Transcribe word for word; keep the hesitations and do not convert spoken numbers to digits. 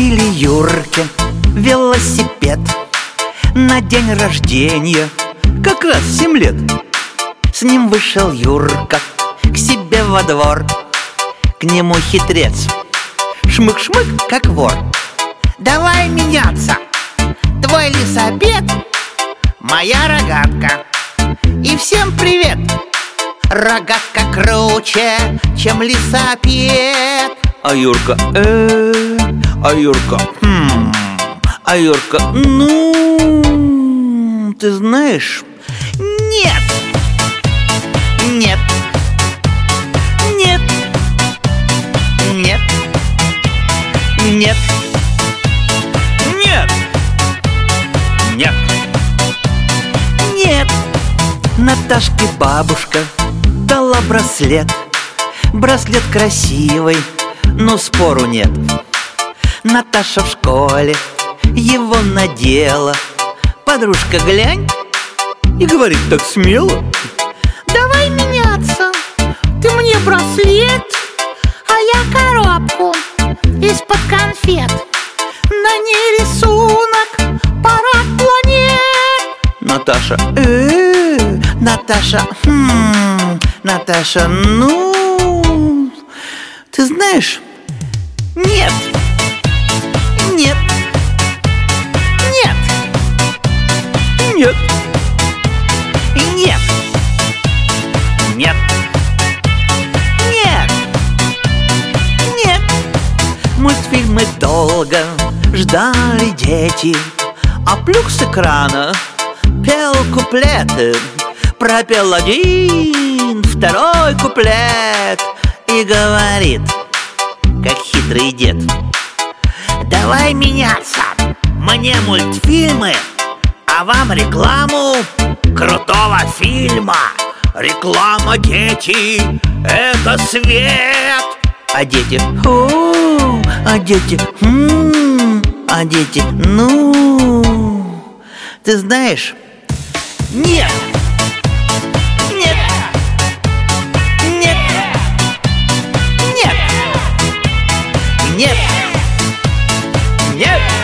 Купили Юрке велосипед на день рождения, как раз семь лет. С ним вышел Юрка к себе во двор. К нему хитрец шмык-шмык, как вор. Давай меняться, твой лесопед, моя рогатка. И всем привет! Рогатка круче, чем лесопед. А Юрка, э, а Юрка, хм, а Юрка, ну, ты знаешь? Нет! Нет! Нет! Нет! Нет! Нет! Нет! Нет! Наташке бабушка дала браслет. Браслет красивый, но спору нет. Наташа в школе его надела. Подружка глянь и говорит так смело: давай меняться, ты мне браслет, а я коробку из-под конфет. На ней рисунок парад планет. Наташа, э, Наташа, хм, Наташа, ну, ты знаешь? Нет! Нет! Нет! Нет! Нет! Нет! Нет! Нет! Мультфильмы долго ждали дети, а Плюх с экрана пел куплеты. Пропел один, второй куплет и говорит, как хитрый дед: давай меняться, мне мультфильмы, а вам рекламу крутого фильма. Реклама, дети, это свет. А дети, о, а дети, м, а дети, ну, ты знаешь? Нет! Нет! Нет! Нет! Нет! Нет!